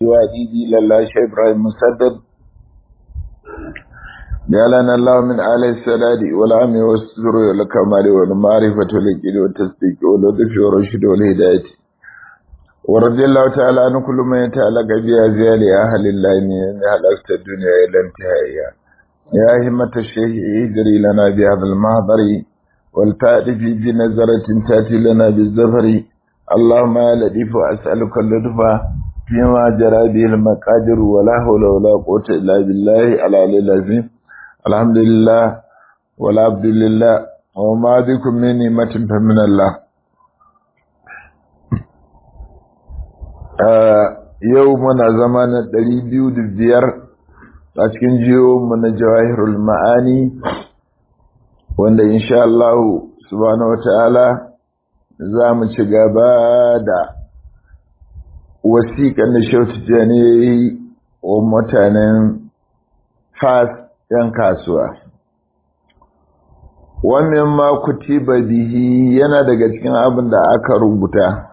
وعديدي لله شيخ إبراهيم مسدد جعلنا الله من آل السداد والعم والسر والكمال والمعرفة والإجل والتصديق واللطف والرشد والهداية ورضي الله تعالى عن كل من يتعلق بأزيال أهل الله من أهلست الدنيا إلى انتهائها يا همة الشيخ اجري لنا بهذا المحضر والتأتي بنظرة تأتي لنا بالزفر اللهم يا لطيف أسألك اللطف فيما جرى به المقادر ولا حول ولا قوة إلا بالله العلي العظيم الحمد لله والعبد لله وما بكم من نعمة فمن الله. يومنا زمان 205 a cikin jiyo na jawahirul ma'ani wanda insha Allah subhanahu wataala za mu ci gaba da wasiƙan da Shehu Tijjani wa mutanen Fas ‘yan kasuwa. Wannan ma kutiba bihi yana daga cikin abin da aka rubuta.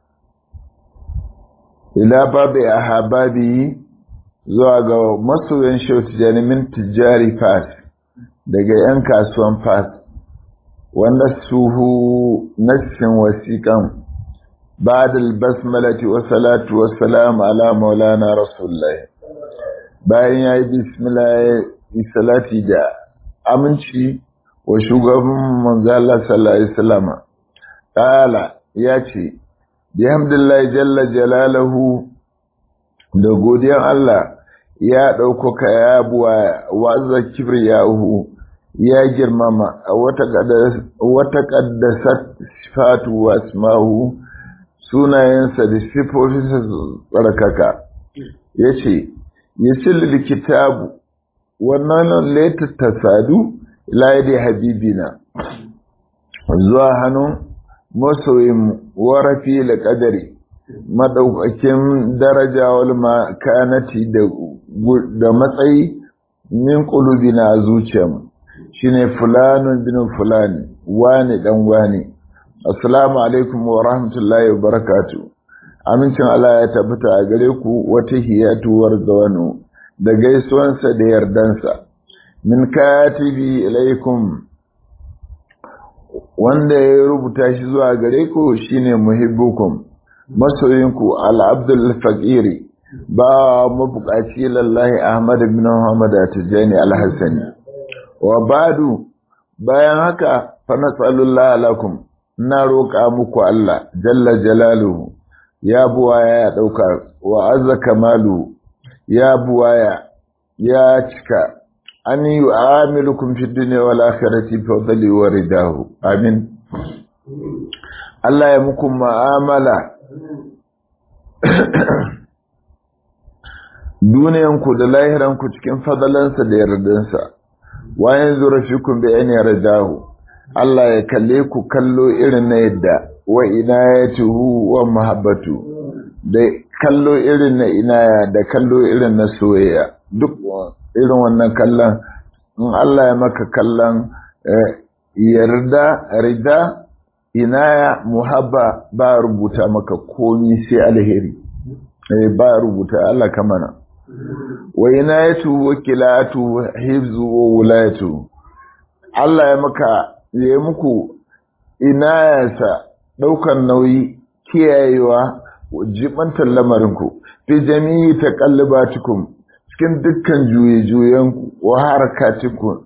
Ila babu a hababi zuwa ga masoyan Shehu Tijjani min tijjari Fas daga ‘yan kasuwan Fas, wanda suhu nassin wasiƙan بعد البسملة والصلاة والسلام على مولانا رسول الله bayan ya yi bismillah salati da aminci wa shugaban manzala sallallahu alaihi wasallam kala ya ce bihamdillahi jalla jalaluhu da godiyan Allah ya ɗaukaka ya buwa wa kibriyahu ya girmama wata qaddasat sifatu wa asmahu sunayensa da sifofinsa tsarkaka ya ce ya cilli kitabu wannan laita tasadu ila habibina zuwa hannun masoyin warafi da ƙadari maɗaukakin daraja wal makanati da matsayi min ƙulubina a zuciyarmu shine fulanun bin fulani wani ɗan wani. Assalamu alaikum wa rahmatullahi wa barakatu. Amincin Allah ya tabbata a gare ku wata hiyatuwar zawanu da gaisuwansa da yardansa. Min katibi ilaikum wanda ya rubuta shi zuwa gare ku shine muhibbukum masoyinku al-abdul faqiri ba mabukaci lallahi Ahmad ibn Muhammad Tijani al-Hassani. Wa badu bayan haka fa nas'alullahi lakum na roƙa muku Allah jalla jalaluhu ya buwaya ya ɗauka wa azza kamalu ya buwaya ya cika an yi amilukum fi dunya wal akhirati fadli wa ridahu amin. Allah ya muku mu'amala duniyanku da lahiranku cikin fadalansa da yardansa wa yanzu rafikum bi ayni ridahu Allah ya kalle ku kallo irin na yadda wa inayatuhu wa mahabbatu da kallo irin na inaya da kallo irin na soyayya duk irin wannan kallon in Allah ya maka kallon yarda rida inaya muhabba ba rubuta maka komai sai alheri ba rubuta Allah kamana wa inayatuhu wa kilatu hifzu wa wulayatu Allah ya maka ya muku inayarsa ɗaukan nauyi kiyayewa jibantar lamarinku fi jami'i ta kallibatikum cikin dukkan juye-juyenku wa harakatiku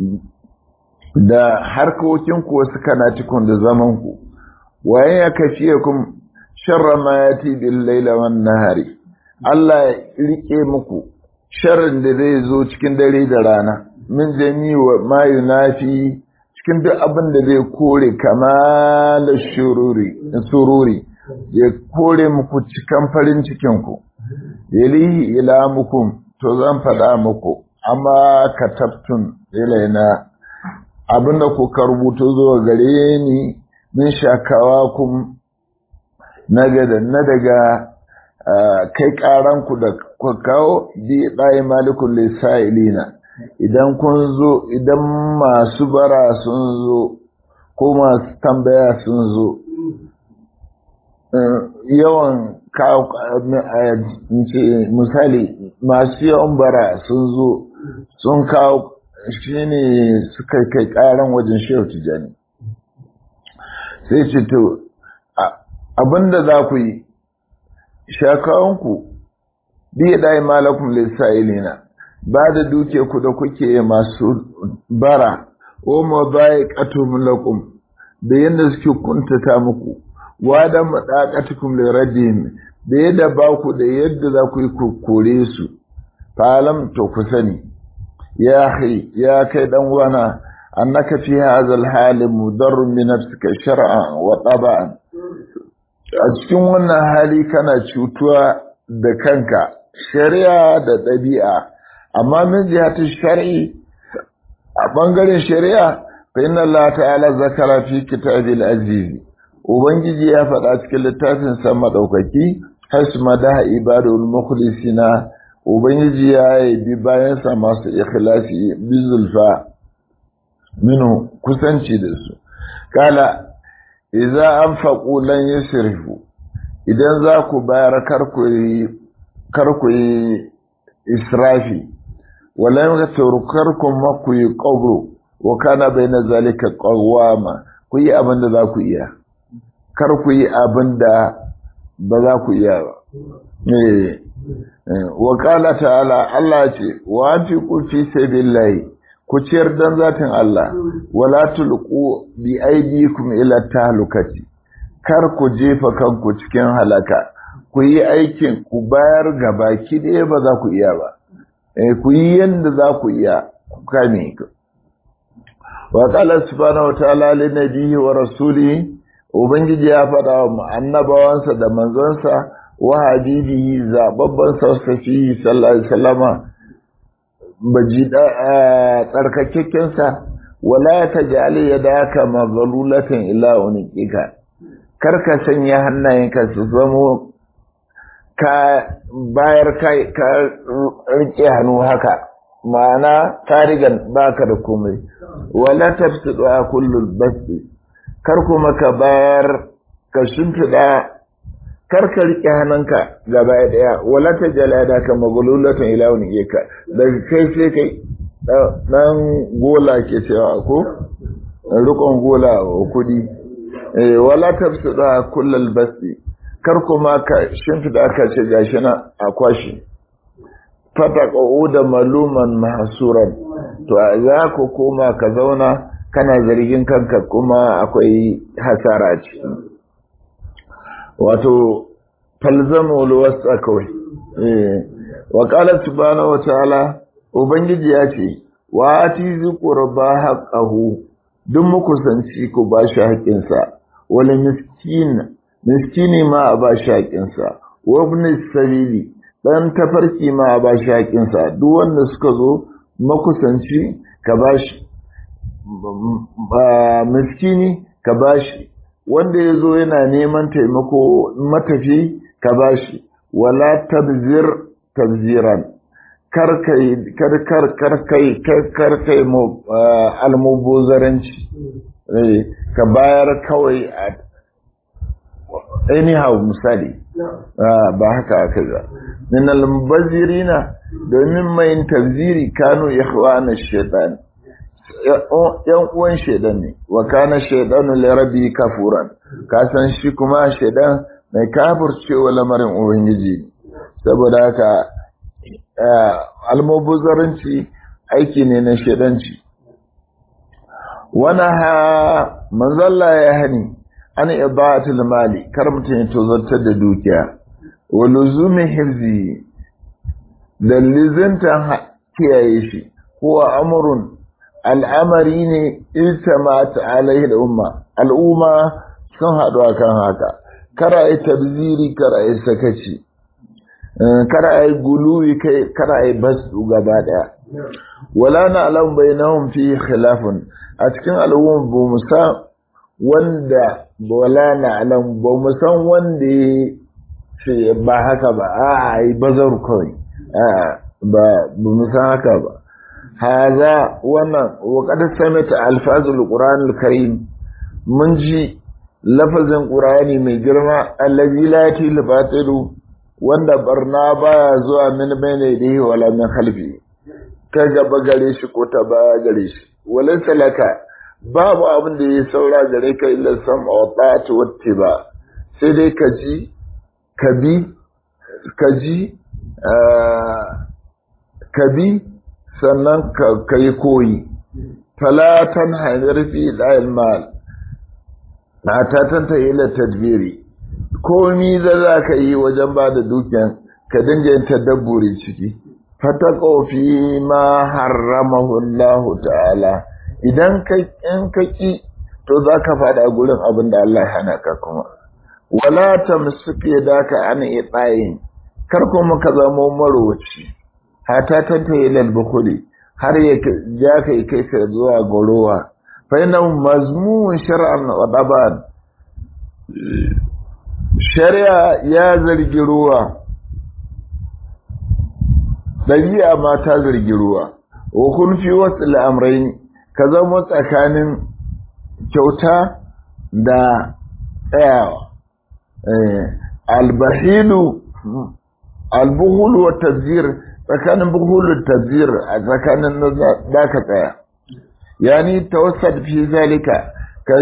da harkokinku wasu kanatikun da zamanku wayan ya kafiye kun sharra ma ya bil laila wan nahari Allah ya rike muku sharrin da zai zo cikin dare da rana min jami'i wa ma yunafi cikin duk abin da zai kore kamalar sururi ya kore muku cikin farin cikinku yalihi ila mukum to zan faɗa muku amma katabtun ilaina abinda kuka rubuto zuwa gare ni min shakawa kun na daga kai ƙaranku da kuka kawo bi ɗaya malikun lissa'ilina idan kun zo idan masu bara sun zo ko masu tambaya sun zo yawan misali masu yawan bara sun zo sun kawo shi ne suka kai karan wajen shehu tijani sai ce to abinda za ku yi shakawanku biya dai malakum lissa'ilina ba da duke ku da kuke masu bara o ma bai qatum lakum da yanda suke kuntata muku wa da madaqatukum li raddihim da yadda ba ku da yadda za ku yi kore su falam to ku sani ya kai dan wana annaka fi hadha al-hal mudarr bi nafsika shar'an wa tab'an a cikin wannan hali kana cutuwa da kanka shari'a da ɗabi'a amma min jihati shar'i a bangaren shari'a fa inna Allah ta'ala zakara fi kitabil aziz ubangiji ya faɗa cikin littafin sa madaukaki hasma da ibadul mukhlisina ubangiji ya yi bayan sa masu ikhlasi bizulfa minu kusanci da su kala idza anfaqu lan yusrifu idan za ku bayar kar ku yi israfi wala yamtarukarkum ma ku yi qabru wa kana bayna zalika qawama ku yi abinda za ku iya kar ku yi abinda ba za ku iya ba wa qala ta'ala Allah ce wa anfiqu fi sabilillahi ku ciyar dan zatin Allah wala tulqu bi aydikum ila tahlukati kar ku jefa kanku cikin halaka ku yi aikin ku bayar gabaki ɗaya ba za ku iya ba ku yi yanda za ku iya ku kame wa qala subhanahu wa ta'ala li nabiyyi wa rasulihi ubangiji ya faɗa wa annabawansa da manzonsa wa habibihi zababban safi sallallahu alaihi wasallama bajida tsarkakekken sa wala taj'al yadaka maghlulatan ila unikika karka sanya hannayenka su zamo ka bayar ka rike hannu haka ma'ana tarigan baka da komai wala tafsidu kullul basti kar kuma ka bayar ka shimfida kar ka rike hannunka gaba daya wala tajala da ka maghlulatan ila unikika daga kai sai kai dan gola ke cewa ko rukun gola kudi wala tafsidu kullul basti kar kuma ka shimfida ka ce gashi na akwashi fataqu da maluman mahsuran to za ku koma ka zauna kana zargin kanka kuma akwai hasara ce wato falzamu alwasa kawai wa qala subhanahu wa ta'ala ubangiji ya ce wa atizu qurba haqqahu duk mukusanci ku ba shi haƙinsa wala miskini ma a ba shi haƙinsa wa ibn sabili dan tafarki ma a ba shi haƙinsa duk wanda suka zo makusanci ka ba shi miskini ka ba shi wanda ya zo yana neman taimako matafi ka ba shi wala tabziran karkai almubozaranci ka bayar kawai a anyhow misali ba haka aka za min almubazirina domin mai tabziri kanu ikhwana shaitan yan uwan shaitan ne wa kana shaitanu li rabbi kafuran ka san shi kuma shaitan mai kafircewa lamarin ubangiji saboda haka almubazaranci aiki ne na shaitanci wana ha manzalla ya hani an ibadatul mali kar mutum ya tozartar da dukiya wa luzumi hifzi da lizintan kiyaye shi huwa amrun al'amari ne iltamat alaihi al'umma sun haɗu akan haka kara yi tabziri kara yi sakaci kara yi guluwi kara yi basu gaba daya wala na alam bainahum fi khilafun a cikin al'umma ba mu san wanda wala na alam ba mu san wanda ce ba haka ba a yi bazar kawai ba mu san haka ba haza wannan wa qad samata alfazul qur'anul karim mun ji lafazin qur'ani mai girma allazi la yatil batilu wanda barna baya zuwa min bayne dihi wala min khalfi ta gaba gare shi ko ta baya gare shi walaysa laka babu abin da ya saura gare ka illa sam'a wa ta'atu wattiba sai dai ka bi sannan ka yi koyi talatan hanarfi ɗayan mal na tatanta ila tadbiri komi da za ka yi wajen ba da dukiyan ka dinga yin tadabburi ciki fataqo fi ma harramahu Allah ta'ala idan in ka ki to zaka fada gurin abin da Allah ya hana ka kuma wala tamsuki daka an itain kar kuma ka zama marwaci hata tanta ila al-bukhuli har ya ja kai ka zuwa gorowa fa inna mazmun shar'an wa daban shari'a ya zargi ruwa dabi'a ma ta zargi ruwa wa kun fi wasu al'amrayn ka zama tsakanin kyauta da tsayawa albahilu albuhul wa tazir tsakanin buhul tazir a tsakanin da ka tsaya yani tawassad fi zalika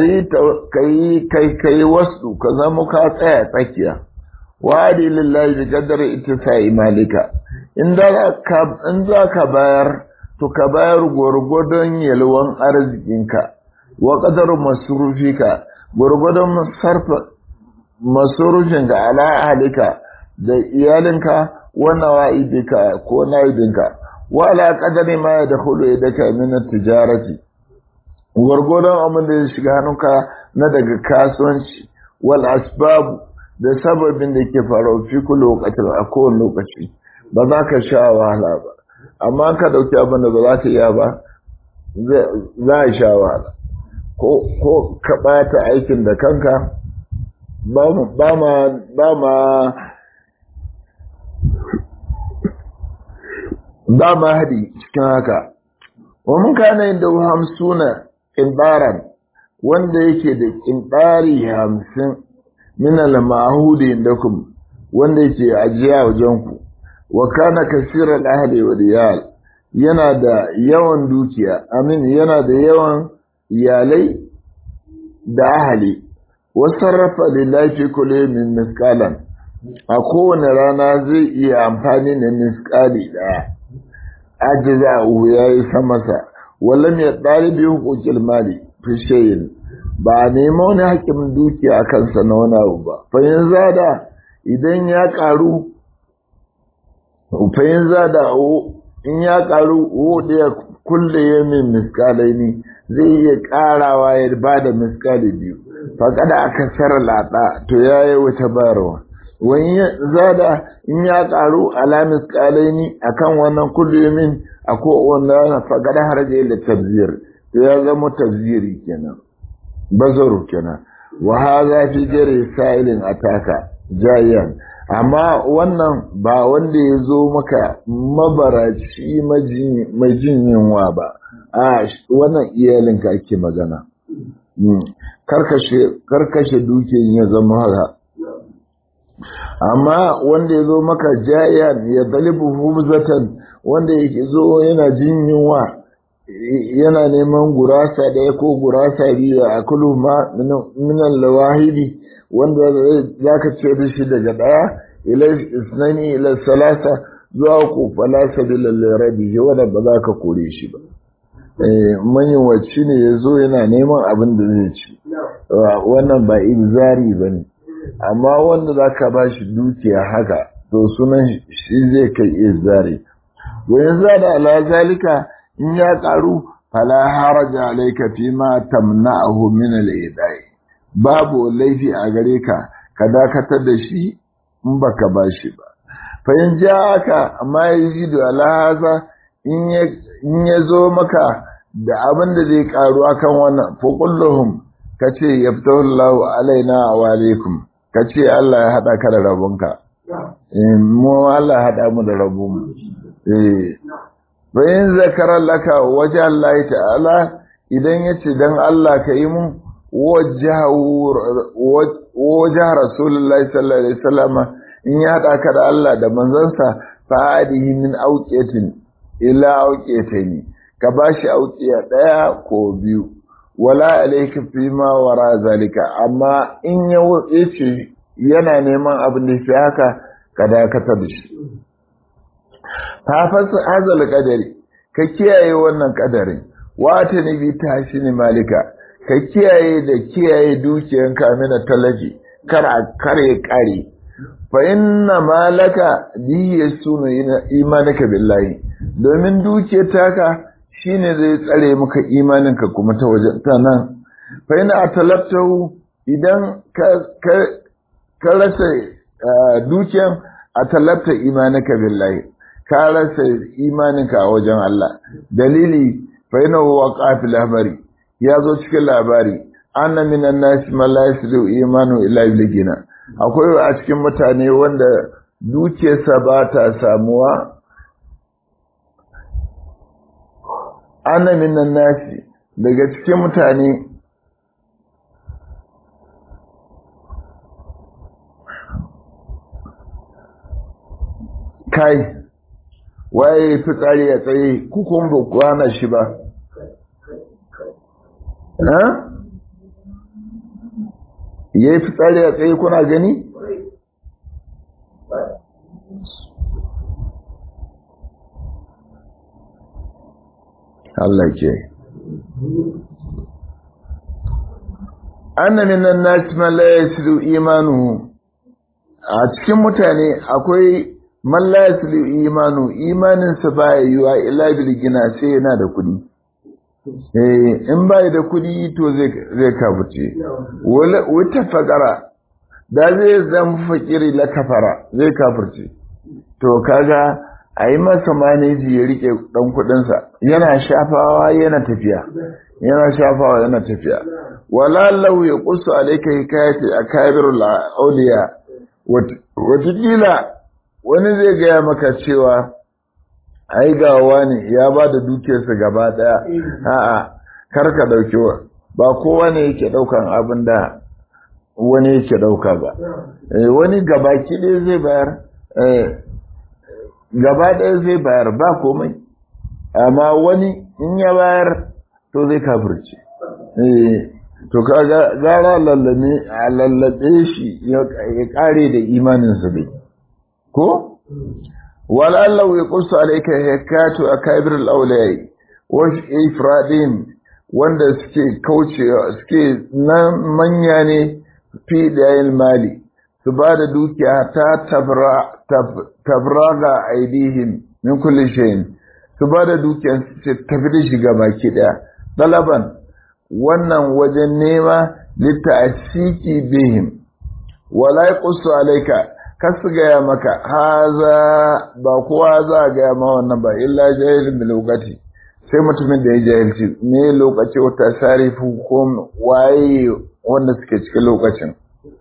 kai wasu ka zama ka tsaya tsakiya wa'adi lillahi bi qadri ittisa'i malika in za ka bayar to ka bayar gwargwadon yalwan arzikinka wa qadar masrufika gwargwadon sarfa masrufinka ala ahlika da iyalinka wa nawaidika ko naibinka wa ala qadari ma yadkhulu yadaka min at-tijarati gwargwadon abin da ya shiga hannunka na daga kasuwanci wal asbab da sababin da ke faruwa fi kullu lokacin a kowane lokaci ba za ka sha wahala ba amma ka dauki abin da ba za ka iya ba za a sha wahala ko ka bata aikin da kanka ba ma hadi cikin haka wa mun kana yin da hamsuna ƙinɗaran wanda yake da ƙinɗari 50 min al-ma'hudi indakum wanda yake ajiya wajenku wa kana kasira al-ahli wa riyal yana da yawan dukiya amin yana da yawan iyalai da ahli wa sarrafa lillahi fi kulli min misqalan a kowane rana zai iya amfani da misqali daya ajiza yayi samasa wallan ya ɗalibi hukukin mali fi shayin ba a nema wani haƙin dukiya a kansa na wani abu ba fahim zada idan ya ƙaru fahim zada in ya ƙaru ɗaya kulle ya min miskalai ne zai iya ƙarawa ya ba da miskali 2 faƙada aka sarar laɗa to ya yi wata bayarwa wani zada in ya ƙaru ala miskalai ne a kan wannan kulle min a kowane rana faƙada haraje da tabzir to ya zama tabziri kenan bazaru kenan wa haza fi gare sa'ilin ataka jayan amma wannan ba wanda ya zo maka mabaraci mai jin yunwa ba a wannan iyalinka ake magana karkashe dukiyar ya zama haka amma wanda ya zo maka jayan ya dalibu humzatan wanda yake zo yana jin yunwa yana neman gurasa ɗaya ko gurasa biyu a kulu ma minan lawahidi wanda za ka ce da shi daga ɗaya ila isnani ila salasa zuwa ku falasa bilal rabi wanda ba za ka kore shi ba manyan wacce ne ya zo yana neman abin da zai ci wannan ba inzari ba ne amma wanda za ka ba shi dukiya haka to sunan shi zai kai inzari wayan zada ala zalika in ya karu fala haraja alayka fima tamna'uhu min al-idai babu laifi a gare ka ka dakatar da shi in baka bashi ba fa in ja'aka amma yajidu ala hadha in ya zo maka da abin da zai karu akan wannan fa kulluhum kace yaftahu alaina wa alaikum kace Allah ya hada ka da rabonka mu Allah ya hada mu da rabonmu bayan zakarar laka waje Allah ta'ala idan ya ce don Allah ka yi mun wajen rasulullahi sallallahu alaihi wasallam in ya haɗa ka da Allah da manzansa fa'adihi min auqatin ila auqatani ka bashi auqiya ɗaya ko biyu wala alayka fi ma wara zalika amma in ya wuce yana neman abin da shi haka ka dakata da shi hafaz hazal qadari ka kiyaye wannan qadarin wata ne bi tashi malika ka kiyaye da kiyaye dukiyanka mina talaji kare kare fa inna malaka bi yasunu imanaka billahi domin dukiyar taka shine zai tsare maka imaninka kuma ta wajen ta nan fa ina atalabtahu idan ka rasa dukiyan atalabta imanaka billahi ka rasa imaninka a wajen Allah dalili fa ina waqa fil habari ya zo cikin labari anna minan nasi man la yasdu imanu illa bilgina akwai a cikin mutane wanda dukiyarsa ba ta samuwa anna minan nasi daga cikin mutane kai waye fitsari ya tsaye kukun ba kwana shi ba ya yi fitsari a tsaye kuna gani? Allah ke anna minan nasi man la yasilu imanuhu a cikin mutane akwai man la yasilu imanu imaninsa baya yiwa illa bil gina sai yana da kudi in bai da kudi to zai kafuce wata fakara da zai zama fakiri la kafara zai kafurce to kaga a yi masa maneji ya rike dan kudinsa yana shafawa yana tafiya wala lau ya kusu alaika hikayati akabirul auliya watakila wani zai gaya maka cewa ai gawa ne ya ba da dukiyarsa gaba daya a'a karka dauki ba kowa ne yake daukan abin da wani yake dauka ba wani gabaki ɗaya zai bayar gaba ɗaya zai bayar ba komai amma wani in ya bayar to zai kafirce to kaga gara lallabe shi ya kare da imaninsa dai ko wala Allah ya kusa alaika hikatu akabir al-awliya wa ifradin wanda suke kaucewa suke nan manya ne fi dayil mali su ba da dukiya ta tabraga aidihim min kulli shay'in su ba da dukiya su tafi da shiga baki daya dalaban wannan wajen nema litta'asiki bihim wala yaqussu alayka kasu gaya maka haza ba kowa za a gaya ma wannan ba illa jahilin da lokaci sai mutumin da ya jahilci ne lokaci wata sarifu ko waye wanda suke cikin lokacin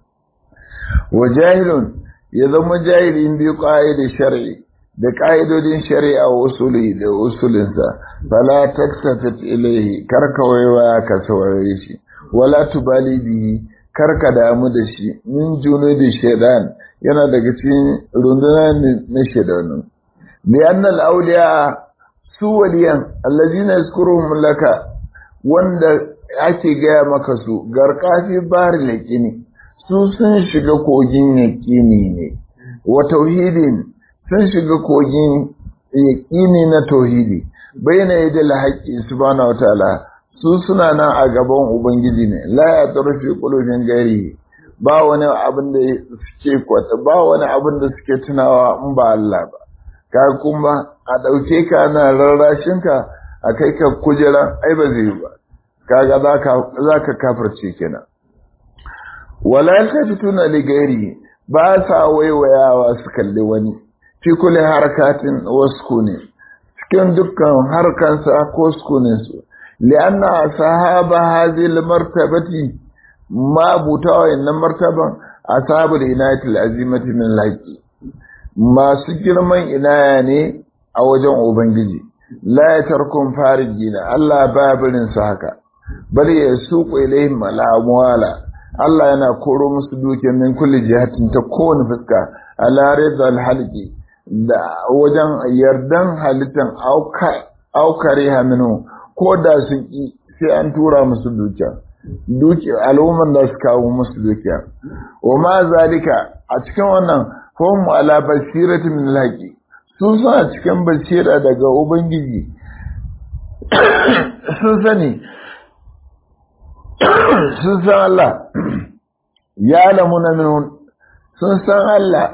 wa jahilun ya zama jahilin biyu da shari'i da ƙa'idodin shari'a usuli da usulinsa fala taksafit ilaihi karka waiwa ka saurare shi wala tubali bihi karka damu da shi min junudi shaitan yana daga cikin runduna na shaidanu bi annal awliya su waliyan allazina yazkuruhum laka wanda ake gaya maka su garkafi bahar yaqini su sun shiga kogin yaqini ne wa tauhidin sun shiga kogin yaqini na tauhidi bayyana yadda haqqi subhanahu wataala su suna nan a gaban ubangiji ne la ya tarfi qulubin gari ba wani abin da suke kwata ba wani abin da suke tunawa in ba Allah ba ka kuma a dauke ka na rarrashin ka a kai ka kujera ai ba zai ba kaga zaka kafirce kenan wala tafituna li gairi ba sa waiwayawa su kalli wani fi kulli harakatin waskuni cikin dukkan harkansa ko sukunin su li'anna sahaba hadhihi al-martabati ma butawa innan martaban ashabul inayatil azimati min laqi masu girman inaya ne a wajen ubangiji la yatarkum farijina Allah ba barin su haka bal yasuqu ilayhim al-amwala Allah yana koro musu dukiyar min kulli jihatin ta kowane fuska ala ridal halqi da wajen yardan halittan aukare haminu ko da sun ki sai an tura musu dukiya al'umman da su kawo musu dukiya wa ma zalika a cikin wannan hum ala basiratin min alhaqi sun suna cikin basira daga ubangiji sun sani sun san Allah ya lamuna minun sun san Allah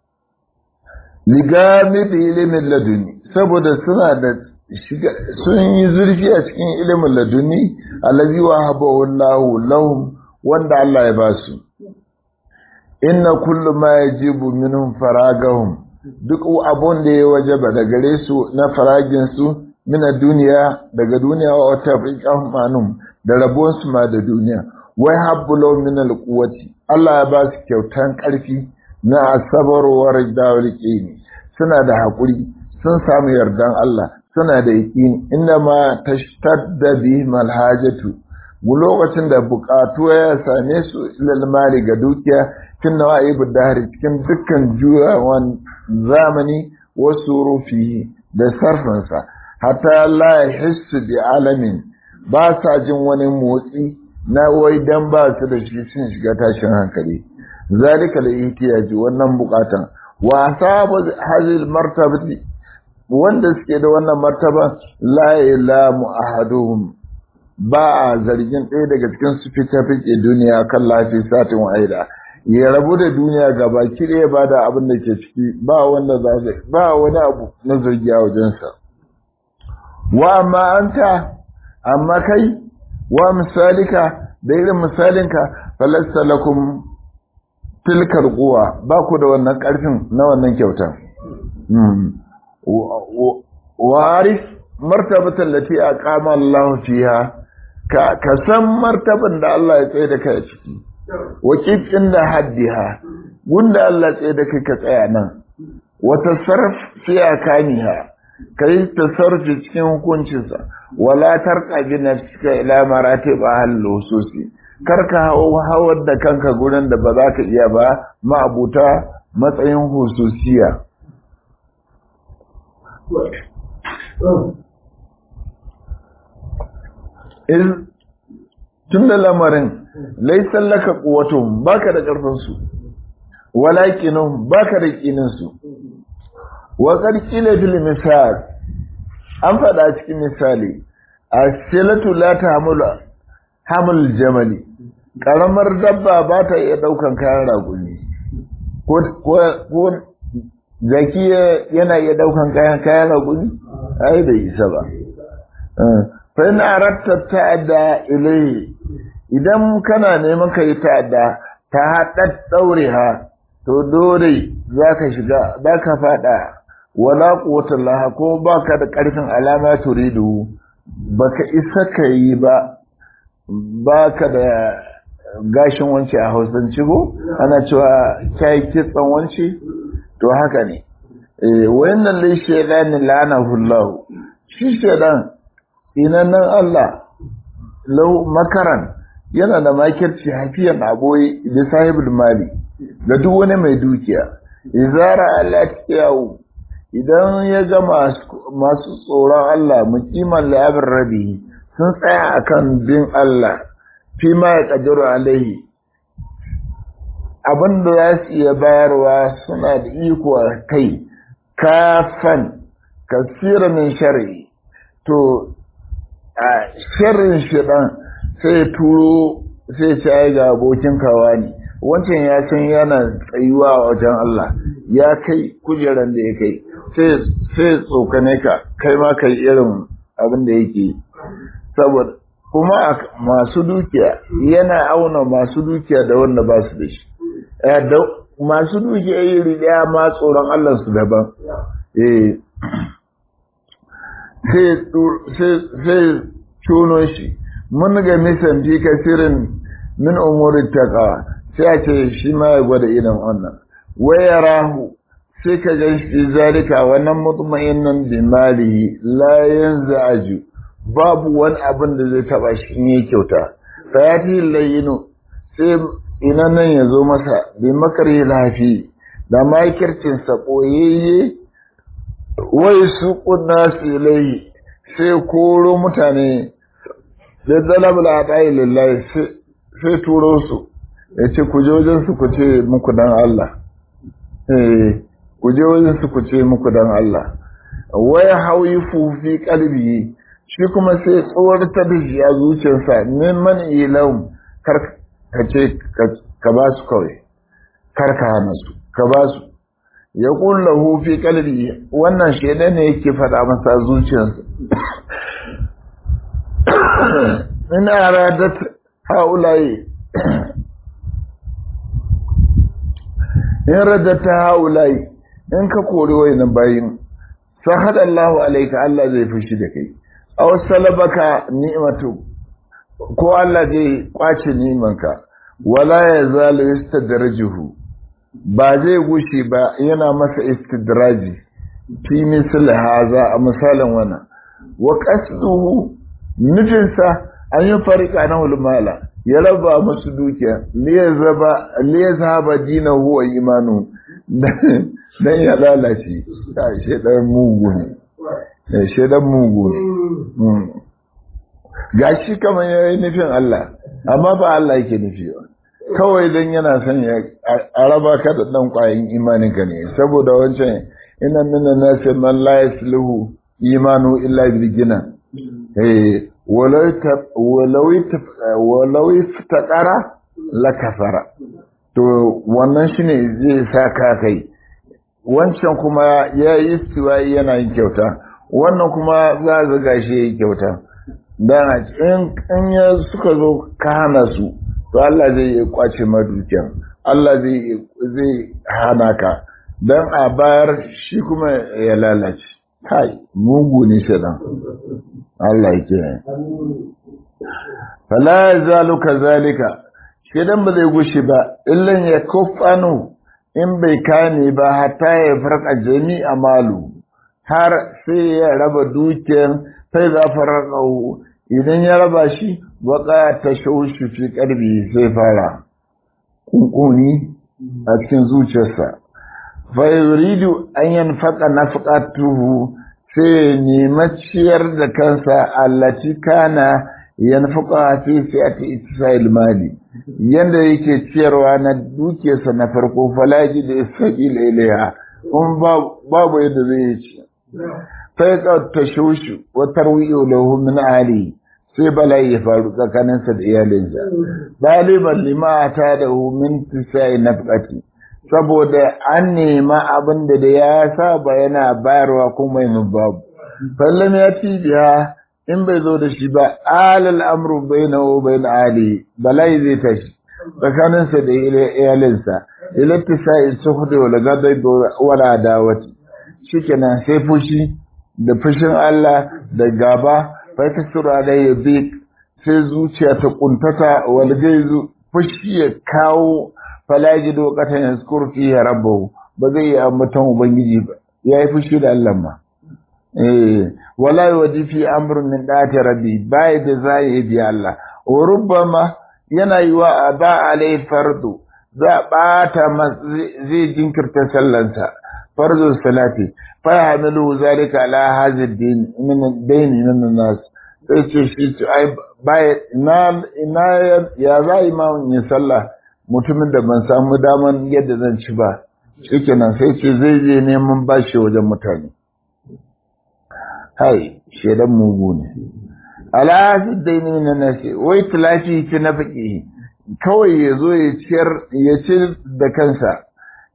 ligami da ilimin laduni saboda suna da sun yi zurfi a cikin ilimin laduni allazi wa habahu Allahu lahum wanda Allah ya ba su inna kullu ma yajibu minhum faragahum duk abun da ya wajaba da gare su na faragin su min duniya daga duniya wa tafiqahum manum da rabon su ma da duniya wai habbulo min alquwati Allah ya ba su kyautan karfi na asabar wa ridawliqini suna da hakuri sun samu yardan Allah suna da yaqini inda ma tashtadda bihim alhajatu lokacin da bukatu ya same su ilal mali ga dukiya kin nawaibu dahri cikin dukkan juyawan zamani wasu rufi da sarfansa hatta la yahissu bi alamin ba sa jin wani motsi na wai dan ba su da shi sun shiga tashin hankali zalika la ihtiyaji wannan bukatan wa asabu hadhihi martabati wanda suke da wannan martaba la ilamu ahaduhum ba a zargin ɗaya daga cikin su fita duniya kan lafi satin wa'ida ya rabu da duniya gaba ɗaya ba da abin da ke ciki ba wanda ba wani abu na zargi a wajensa wa amma anta amma kai wa misalika da irin misalinka falasta lakum tilkar quwa ba ku da wannan karfin na wannan kyauta warif martabatan lati aqama Allah fiha ka san martaban da Allah ya tsaye da kai a ciki wakif inda haddiha gunda Allah ya tsaye da kai ka tsaya nan wa tasarruf fi akaniha kai tasarrufi cikin hukuncinsa wala tarqa bi nafsika ila maratib ahli hususi karka hawar da kanka gurin da ba za ka iya ba ma'abuta matsayin hususiya tun da lamarin laisan laka kuwatun baka da ƙarfinsu walakinun baka da ƙininsu wa ƙarƙile fil misal an faɗa cikin misali a silatu la ta hamul jamali ƙaramar dabba ba ta iya ɗaukan kayan raguni ko zaki yana iya ɗaukan kayan raguni ai bai isa ba fa ina aratta ta'adda ilayhi idan kana neman ka yi ta'adda ta haɗa ɗaure ha to dole za ka faɗa wala quwwata laha ko baka da ƙarfin alama turidu baka isa ka yi ba baka da gashin wance a Hausance ko ana cewa kai kitsan wance to haka ne wayannan lai shaytan la'anahu Allah shi shaytan nan Allah lau makaran yana da makirci hafiyan aboye da sahibul mali da duk wani mai dukiya izara Allah tiyawu idan ya ga masu tsoron Allah muqiman la'abir rabi sun tsaya akan bin Allah fi ma ya kadiru alaihi abinda za su iya bayarwa suna da iko a kai kafan kasira min shar'i to a sharrin shidan sai turo sai ce ga abokin kawa ne wancan ya san yana tsayuwa a wajen Allah ya kai kujeran da ya kai sai tsokane ka kai ma kai irin abin da yake saboda kuma masu dukiya yana auna masu dukiya da wanda ba su da shi masu dukiya iri daya ma tsoron Allah su daban sai cuno shi mun ga misan fi kasirin min umurin taqwa sai a ce shi ma ya gwada irin wannan waya rahu sai ka ga shi zalika wannan mutmainnan bi mali la yanzaju babu wani abin da zai taba shi in yi kyauta sayati layinu sai ina nan ya zo masa bi makari lafi da makircin sa koyayye wai su kunna su ilai sai koro mutane da dalabul ata'i lillahi sai turo su yace ku je wajen su ku ce muku dan Allah ku je wajen su ku ce muku dan Allah wai hauyifu fi qalbi shi kuma sai tsawarta da shi a zuciyarsa neman ilam kar ka ce ka ba su kawai kar ka hana su ka ba su ya kullahu fi qalbi wannan shedan ne yake faɗa masa zuciyarsa in aradat haulai in radata haulai in ka kori wayannan bayin sahadallahu alayka Allah zai fushi da kai aw salabaka ni'matu ko Allah zai kwace nimanka wala yazalu yastadrajuhu ba zai gushi ba yana masa istidraji fi misal haza a misalin wannan wa qasduhu nufinsa an yi farika na ulmala ya raba musu dukiya liyazaba dinahu wa imanu dan ya lalace shedan mugu ne shedan mugu ne gashi kamar yayin nufin Allah amma ba Allah yake nufi ba kawai dan yana son ya araba ka da dan kwayin imanin ka ne saboda wancan inna minna nasi man la yasluhu imanu illa bil gina walau iftaqara la kafara to wannan shine zai saka kai wancan kuma yayi istiwai yana yin kyauta wannan kuma za ga gashi yayi kyauta dan in ya suka zo kana su to Allah zai kwace madukiyan Allah zai hana ka dan a bayar shi kuma ya lalace kai mugu ne shedan Allah yake fala yazalu kazalika shedan ba zai gushi ba illan ya kufanu in bai kane ba hatta ya farka jami'a malu har sai ya raba dukiyar sai za farqahu idan ya raba shi waka ta shaushi fi karbi sai fara kunkuni a cikin zuciyarsa fa yuridu an yanfaqa nafqatuhu sai nemi ciyar da kansa allati kana yanfaqa fi fi'ati ittisal mali yanda yake ciyarwa na dukiyarsa na farko falaji da isabil ilaiha kun babu yadda zai ci sai ka tashushu wa tarwi'u lahu min ali sai bala'i ya faru tsakaninsa da iyalinsa daliban lima ta da min tisai nafqati saboda an nema abin da ya saba yana bayarwa kuma yin babu sallam ya ci biya in bai zo da shi ba alal amru bainahu bain ali bala'i zai tashi tsakaninsa da iyalinsa ilattisai suhud wal ghadab wal adawati shikenan sai fushi da fushin Allah da gaba fa tasura da yabi sai zuciya ta kuntata wal gaizu fushi ya kawo falaji dokatan yazkur fi rabbahu ba zai yi ambaton ubangiji ba yayi fushi da Allah ma wala yaji fi amrun min dati rabbi bai da zai bi Allah wa rubbama yana yi wa aba alai fardu za bata zai jinkirta sallansa fardu salati fa yahmilu zalika ala hadha ad-din min bayni min nas sai ce shi ai bai ina ya zai ma yin sallah mutumin da ban samu daman yadda zan ci ba shikenan sai ce zai je neman bashi wajen mutane hai shedan mugu ne ala daini na nasi wai tilafi ce na fiki kawai ya zo ya ciyar ya ci da kansa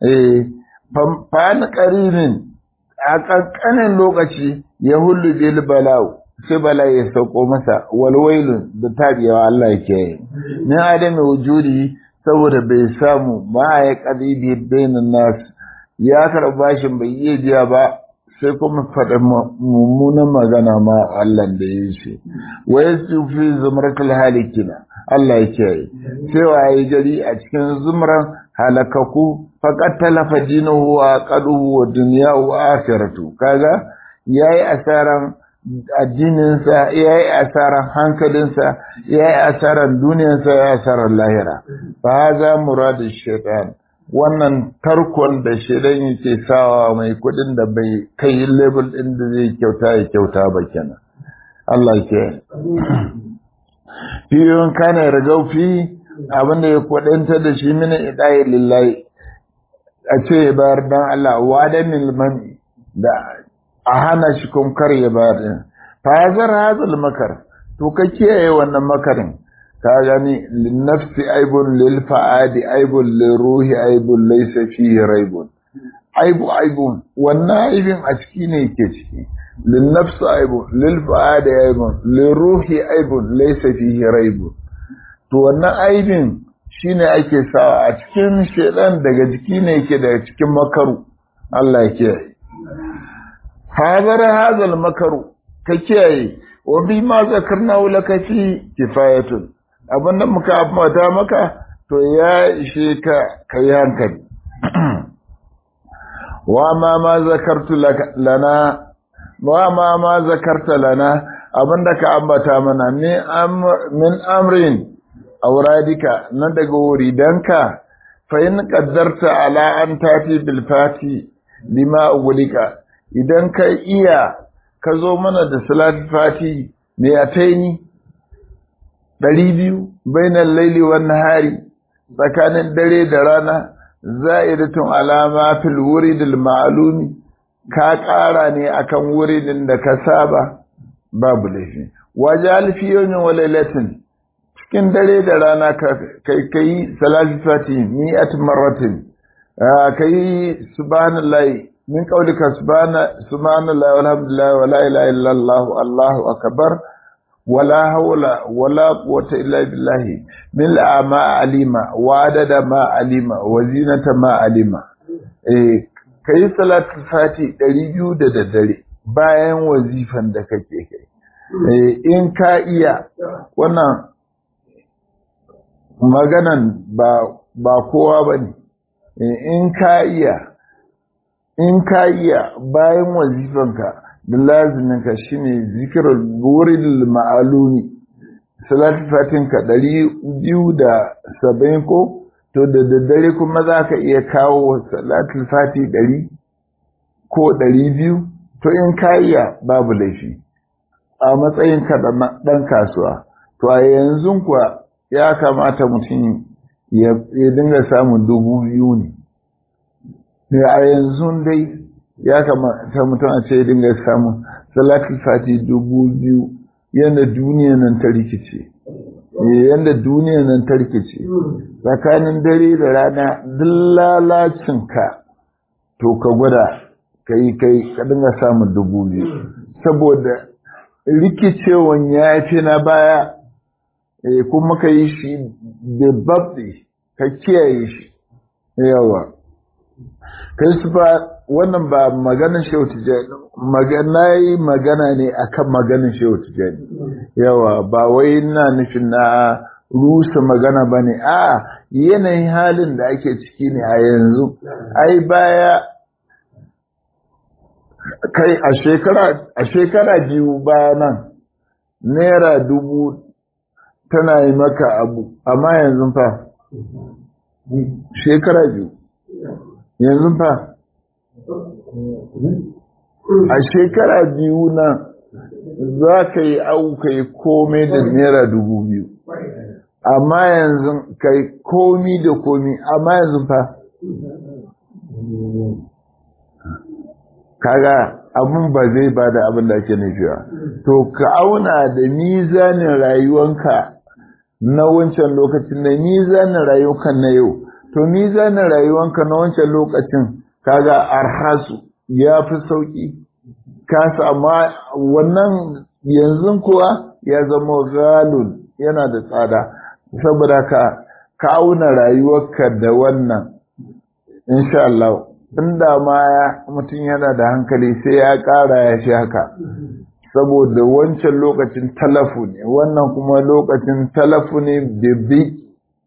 fan qarinin a kankanin lokaci ya hullu bil bala'u sai bala ya sauko masa walwailun da tabiyawa Allah yake yi ni adami wujudi saboda bai samu ba ya qadibi bainan nas ya karba shi bai iya jiya ba sai kuma faɗa mummunan magana ma Allah da ya shi wa yasu fi zumratul halikina Allah yake yi sai waye gari a cikin zumran halakaku faqat talafa dinuhu wa qaduhu wa dunyahu wa akhiratu kaga yayi asaran addininsa, ya yi asarar hankalinsa, ya yi asarar duniyarsa, ya yi asarar lahira. Ba za muradin shaitan. Wannan tarkon da shaitan yake sawa mai kudin da bai kai level ɗin da zai kyauta ya kyauta ba kenan. Allah ke. Fiyon kana rigau fi abinda ya kwadanta da shi mini idayi lillahi. A ce ya bayar dan Allah wadanin mani da a hana shi kun kar ya bayar din. Fazar hazal makar, to ka kiyaye wannan makarin. Ka gani linnafsi aibun lil fa'adi aibun lil ruhi aibun laysa fihi raibun. Aibun wannan aibin a ciki ne yake ciki. Linnafsi aibun lil fa'adi aibun lil ruhi aibun laysa fihi raibun. To wannan aibin shine ake sawa a cikin shedan daga jiki ne yake daga cikin makaru. Allah ya kiyaye. Hazal makaru ka kiyaye wa bi ma zakarna laka fi kifayatun. Abinda muka ambata maka to ya ishe ka kai hankali. Wa ma zakartu lana wa ma zakarta lana abinda ka ambata mana min amrin auradika na daga wuridanka fa in qaddarta ala an tati bil fati lima ugulika idan ka iya ka zo mana da salatul fati me ataini 200 bainal laili wan nahari tsakanin dare da rana za'idatun alama fil wuridil ma'lumi ka ƙara ne akan wuridin da ka saba babu laifi wajal fi yawmin wa lailatin cikin dare da rana kai salatul fati mi'at marratin kai subhanallahi min qaulika subhanallahi walhamdulillahi wala ilaha illallah allahu akbar wala hawla wala quwwata illa billahi min ma alima wa adada ma alima wa zinata ma alima kai salatul fati 200 da daddare bayan wazifan da kake kai in ka iya wannan maganan ba kowa bane in ka iya bayan wazifanka da laziminka shine zikrul wuridil ma'lumi salatul fatinka 270 ko to da daddare kuma zaka iya kawo salatul fati 100 ko 200 to in ka iya babu laifi a matsayinka da dan kasuwa to a yanzu kuwa ya kamata mutum ya dinga samun 2000 ne a yanzu dai ya kamata mutum a ce ya dinga samun salatul fati 2000 yanda duniya nan ta rikice tsakanin dare da rana duk lalacinka to ka gwada kai ka dinga samun 2000 saboda rikicewan ya fi na baya kuma ka yi shi da babbi ka kiyaye shi yawa kai su ba wannan ba maganin shehu tijani magana ne akan maganin shehu tijani yawa ba wai ina nufin na rusa magana ba ne a yanayin halin da ake ciki ne a yanzu ai baya kai a shekara 2 baya nan naira 1000 tana yi maka abu amma yanzu fa shekara 2 yanzu fa a shekara 2 nan za ka yi auka yi komai da naira 2000 amma yanzu ka yi komi da komi amma yanzu fa kaga abun ba zai ba da abin da ake nufiwa to ka auna da mizanin rayuwanka na wancan lokacin da mizanin rayuwanka na yau to mizanin rayuwanka na wancan lokacin kaga arhasu ya fi sauki ka sama wannan yanzu kuwa ya zama galun yana da tsada saboda ka auna rayuwarka da wannan insha Allah inda ma mutum yana da hankali sai ya ƙara ya shi haka saboda wancan lokacin talafu ne wannan kuma lokacin talafu ne bibbi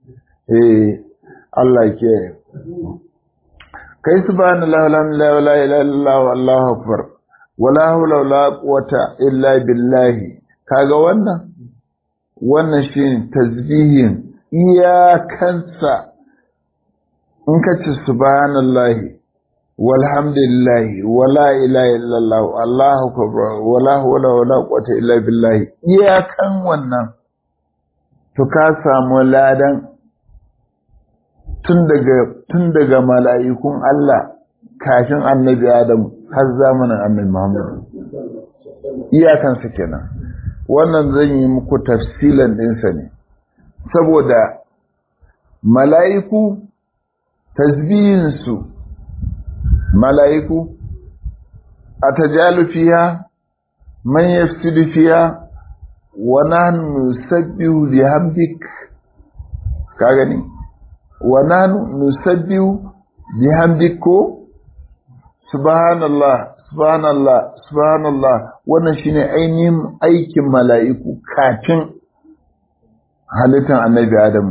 Allah ke kai subhanallahi walhamdulillahi wala ilaha illallah wallahu akbar wala hawla wala quwwata illa billahi. Kaga wannan shine tasbihin iyakansa. In ka ce subhanallahi walhamdulillahi wala ilaha illallah Allahu akbar wala hawla wala quwwata illa billahi, iyakan wannan to ka samu ladan tun daga mala'ikun Allah kafin annabi Adam har zamanin annabi Muhammad. Iyakansa kenan. Wannan zan yi muku tafsilan ɗinsa ne, saboda mala'iku tasbihinsu, mala'iku a tajalu fiya man yafsidu fiya wa nahnu nusabbihu bihamdik. Ka gani? Wa nahnu nusabbihu bihamdik ko subhanallah subhanallah subhanallah. Wannan shine ainihin aikin mala'iku kafin halittar annabi Adam.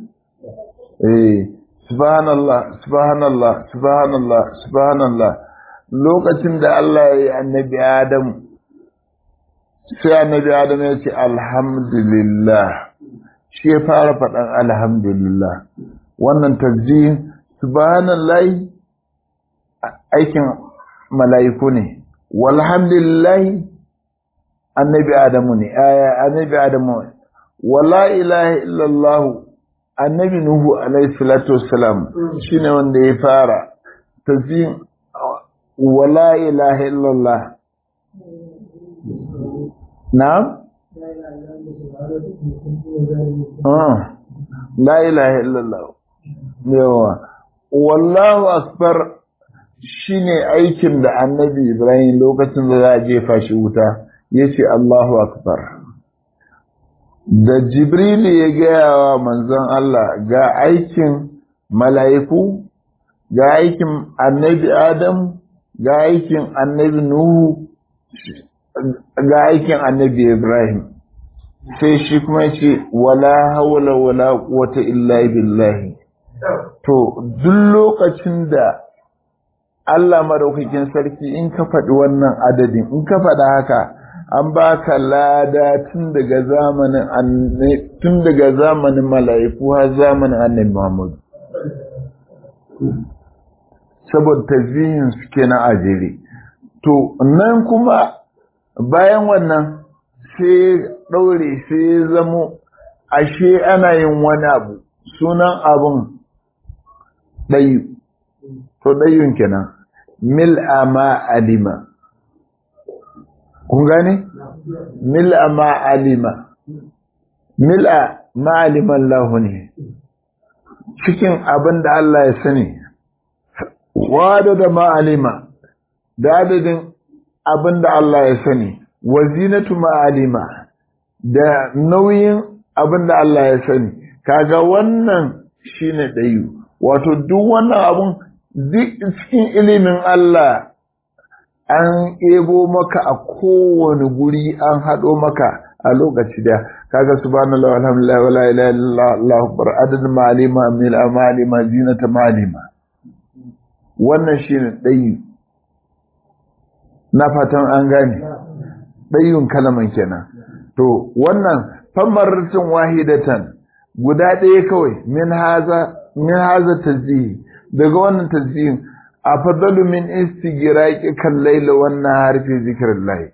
Subhanallah subhanallah subhanallah subhanallah. Lokacin da Allah ya yi annabi Adam, sai annabi Adam ya ce alhamdulillah, shi ya fara faɗan alhamdulillah. Wannan tasbihin subhanallahi aikin mala'iku ne, walhamdulillahi annabi Adamu ne, annabi Adamu. Wala ilaha illallah annabi Nuhu alaihi salatu wassalam shine wanda ya fara tasbihin wala ilaha illallah. Na'am? La ilaha illallah. Yawa. Wallahu akbar shine aikin da annabi Ibrahim lokacin da za a jefa shi wuta yace Allahu akbar. Da Jibril ya gaya wa manzon Allah ga aikin mala'iku, ga aikin annabi Adam, ga aikin annabi Nuhu, ga aikin annabi Ibrahim, sai shi kuma ce wala hawla wala quwwata illa billahi. To duk lokacin da Allah madaukakin sarki in ka faɗi wannan adadin, in ka faɗa haka, an baka lada tun daga zamanin mala'iku har zamanin annabi Muhammad. Saboda tasbihin su kenan ajere. To nan kuma bayan wannan sai ɗaure sai zamo ashe ana yin wani abu, sunan abun ɗayu. To ɗayun kenan mil'a ma alima. Kun gane? Mil'a ma alima. Mil'a ma aliman lahu ne. Cikin abin da Allah ya sani. Wada da ma alima. Da adadin abin da Allah ya sani. Wazinatu ma alima. Da nauyin abin da Allah ya sani. Kaga wannan shine ɗayu. Wato duk wannan abun duk cikin ilimin Allah an ebo maka a kowane guri, an haɗo maka a lokaci da. Kaga subhanallahi walhamdulillahi wala ilaha illallah Allahu akbar adad ma'alima mil amalima zinata ma'alima. Wannan shine ɗayu. Na fatan an gane ɗayun kalaman kenan. To wannan famarratun wahidatan guda ɗaya kawai min haza tasbihi, daga wannan tasbihin afdalu min istigraqi kal layla wan nahar fi zikrillah.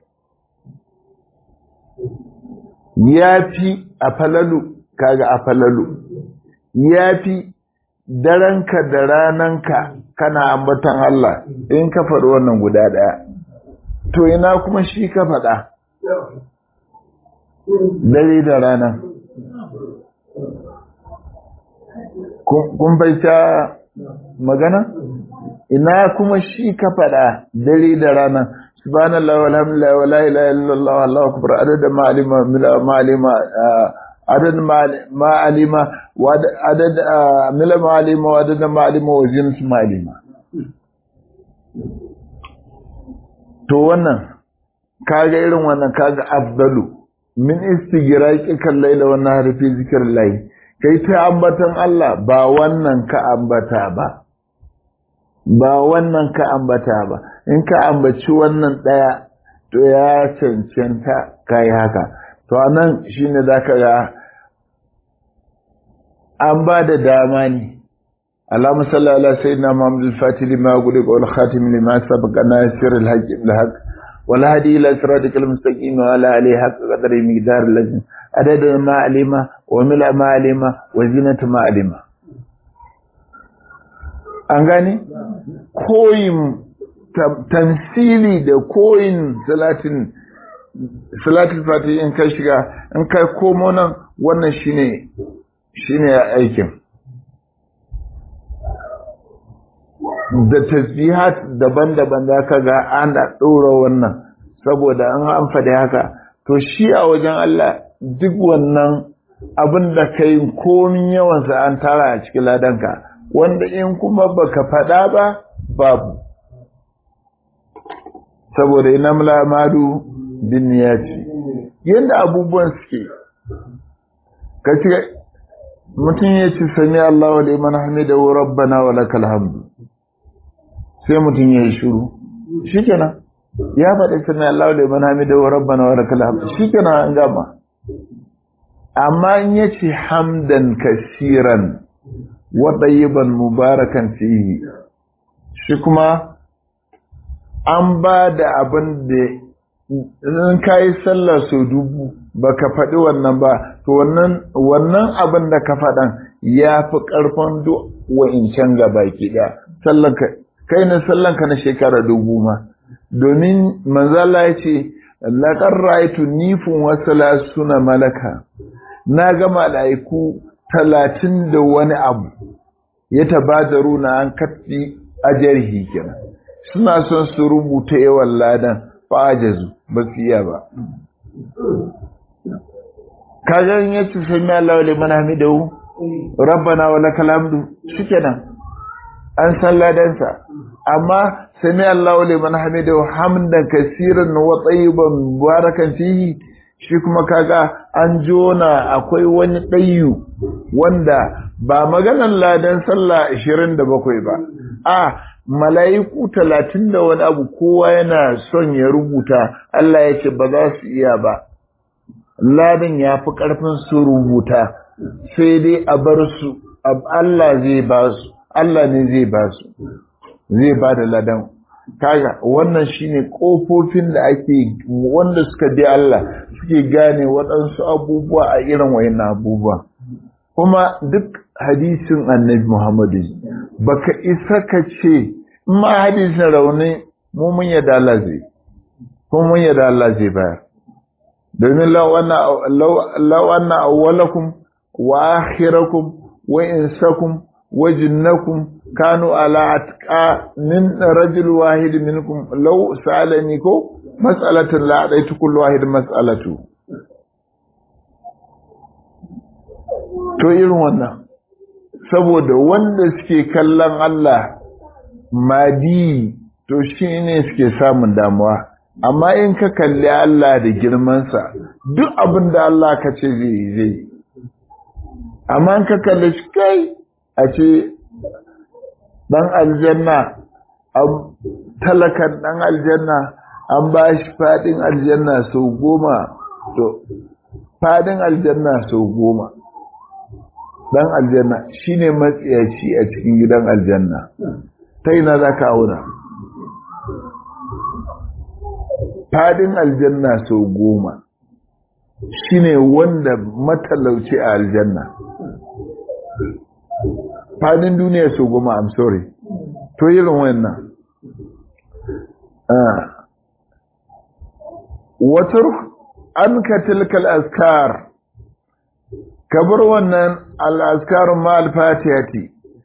Yafi afalalu, kaga afalalu yafi daranka da rananka kana ambatan Allah in ka faɗi wannan guda ɗaya. To ina kuma shi ka faɗa dare da rana. Kun baita magana? Ina kuma shi ka faɗa dare da rana. Subhanallah walhamdulillah wala ilaha illallah Allahu akbar adada ma'alima mila ma'alima adad ma'alima wa adad mila ma'alima wa adad ma'alima wa zinat ma'alima. To wannan kaga irin wannan kaga afdalu min istigraqi kal layla wan nahari fi zikrillah. Kai ta ambatan Allah ba wannan ka ambata ba. Ba wannan ka ambata ba. In ka ambaci wannan ɗaya to ya cancanta kai haka. To anan shine zaka ga an ba da dama ne. Allahumma salli ala sayyidina Muhammad al-Fatih lima ughliqa wal khatim lima sabaqa nasir al-haqq bil haqq wal hadi ila siratikal mustaqim wa ala alihi haqqa qadri miqdar lazim adada ma alima wa mila ma alima wa zinata ma alima. An gane koyin tamsili da koyin salatul fatih in kai shiga in kai komo nan wannan shine aikin da tasbihat daban-daban da ka ga ana ɗora wannan saboda an faɗi haka to shi a wajen Allah duk wannan abin da ka yi komin yawansa an tara a cikin ladanka wanda in kuma baka faɗa ba babu saboda ina mulamadu bin niyati yadda abubuwan suke ka ci mutum ya ci sami Allahu liman hamidahu rabbana wa lakal hamdu sai mutum ya yi shiru shikenan ya faɗi sami Allahu liman hamidahu rabbana wa lakal hamdu shikenan an gama. Amma in ya ce hamdan kasiran wa tayyiban mubarakan fihi shi kuma an ba da abin da in ka yi sallah sau 1000 baka faɗi wannan ba to wannan abin da ka faɗan ya fi ƙarfin duk wa'incan gaba ki ɗaya kai na sallanka na shekara 1000 ma domin manzala ya ce laƙar raitu nifin wasala suna malaka na ga mala'iku 30 da wani abu ya tabadaru na an kafi ajarhi kenan suna son su rubuta yawan ladan fajazu ba su iya ba kajan ya ce sami Allah liman hamidahu rabbana wa lakal hamdu shikenan an san ladansa. Amma sami Allah liman hamidahu hamdan kaseeran wa tayyiban mubarakan fihi shi kuma kaga an jona akwai wani ɗayyu wanda ba maganan ladan sallah 27 ba a mala'iku 30 da wani abu kowa yana son ya rubuta Allah ya ce ba za su iya ba ladan ya fi ƙarfin su rubuta sai dai a bar su Allah zai ba su Allah ne zai ba su zai ba da ladan kaga wannan shine kofofin da ake wanda suka bi Allah suke gane waɗansu abubuwa a irin wayannan abubuwa kuma duk hadisin Annabi Muhammadu baka isa ka ce ma hadisin rauni mu mun yadda Allah zai kuma mun yadda Allah zai bayar domin law anna awwalakum wa akhirakum wa insakum wa jinnakum كانوا على أتقى من رجل واحد منكم لو سألني كو مسألة لا أعطيت كل واحد مسألته to irin wannan saboda wanda suke kallon Allah madi to shine suke samun damuwa amma in ka kalli Allah da girmansa duk abin da Allah ka ce zai amma in ka kalli shi kai a ce dan aljanna talakan dan aljanna an ba shi fadin aljanna sau 10 to fadin aljanna sau 10 dan aljanna shine matsiyaci a cikin gidan aljanna ta ina zaka auna fadin aljanna sau 10 shine wanda matalauci a aljanna fadin duniya su 10 I'm sorry to irin wannan watar an ka tilkal azkar kabar wannan al-azkar ma al-fatihati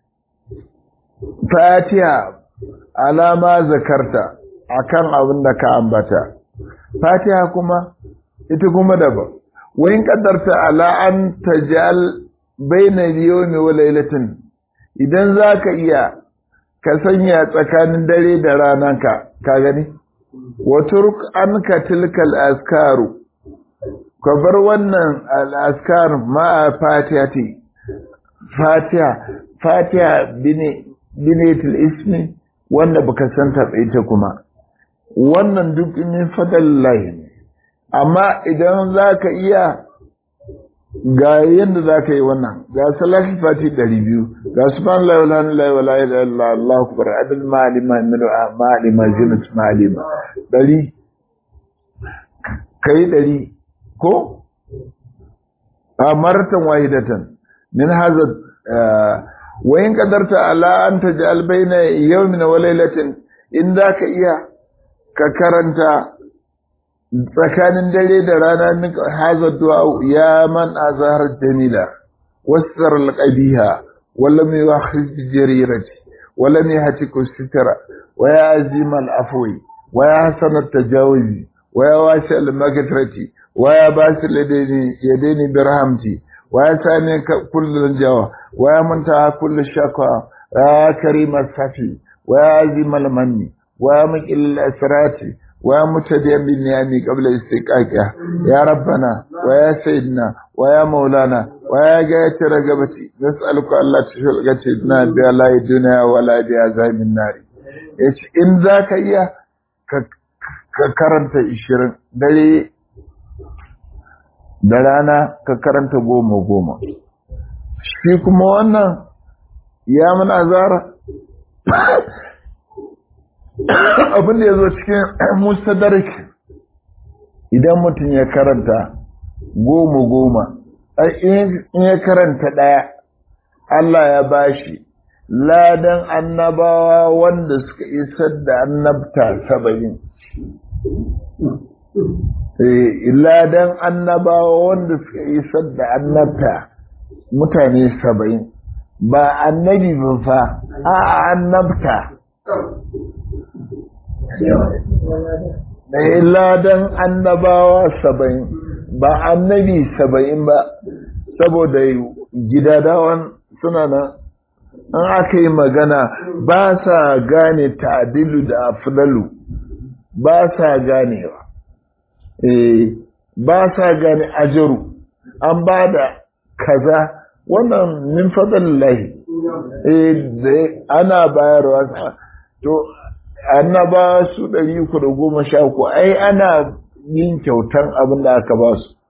fatiha alama zakarta akan abin da ka ambata fatiha kuma ita kuma daban wayin kaddarta ala an tajal bayna yawmi wa laylatin idan zaka iya ka sanya tsakanin dare da rananka ka gani wa turk anka tilkal azkaru ka bar wannan al azkar ma fatihati fatiha binatul ismi wanda baka santa ita kuma wannan duk min fadlillahi ne amma idan zaka iya ga yanda zaka yi wannan ga salati fati 200 ga subhanallahi walhamdulillahi wala ilaha illallah allahu akbar adal ma'lima min ma'lima zinat ma'lima 100 kai 100 ko amartan wahidatan min hadha wa in qadarta ala an taj'al bayna yawmin wa laylatin in zaka iya ka karanta tsakanin dare da rana hadha du'a ya man azhar jamila wasar al-qabiha wa lam yu'akhiz bi jarirati wa lam yahtiku sitra wa ya azim al-afwi wa ya hasan at-tajawuzi wa ya wasi al-maghfirati wa ya basil yadaini birhamti wa ya sami kullu jawa wa ya muntaha kullu shakwa ya karim as-safi wa ya azim al-manni wa ya muqil al-asrati wa ya mutadiyan bin ni'ami qabla istiqaqiha ya rabbana wa ya sayyidina wa ya maulana wa ya gayati ragabati nas'aluka Allah tushghatina bi la dunya wa la bi azabin nar yace in zaka iya ka karanta 20 dare da rana ka karanta 10 shi kuma wannan ya mun azara abin da ya zo cikin mustadrak idan mutum ya karanta 10 in ya karanta ɗaya Allah ya bashi ladan annabawa wanda suka isar da annabta 70 ladan annabawa wanda suka isar da annabta mutane 70 ba annabi ba fa a annabta ladan annabawa 70 ba annabi 70 ba saboda gidadawan suna nan an aka yi magana ba sa gane ta'dilu da afdalu ba sa ganewa ba sa gane ajaru an ba da kaza wannan min fadlillahi ana bayarwa to annaba su 313 ai ana yin kyautan abin da aka ba su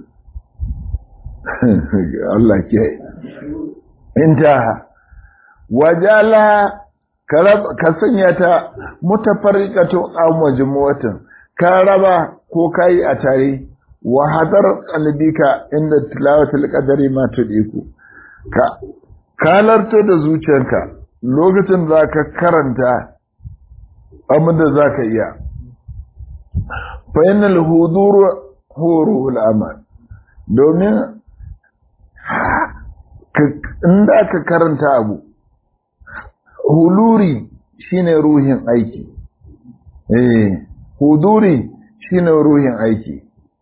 Allah ke intaha wajala ka sanya ta mutafarriqatu aw majmu'atan ka raba ko kai a tare wa hadar qalbika inda tilawatul qadari ma tudiku ka kalarto da zuciyarka lokacin da ka karanta abin da zaka iya fa innal hudur hurul amal domin inda ka karanta abu huluri shine ruhin aiki huduri shine ruhin aiki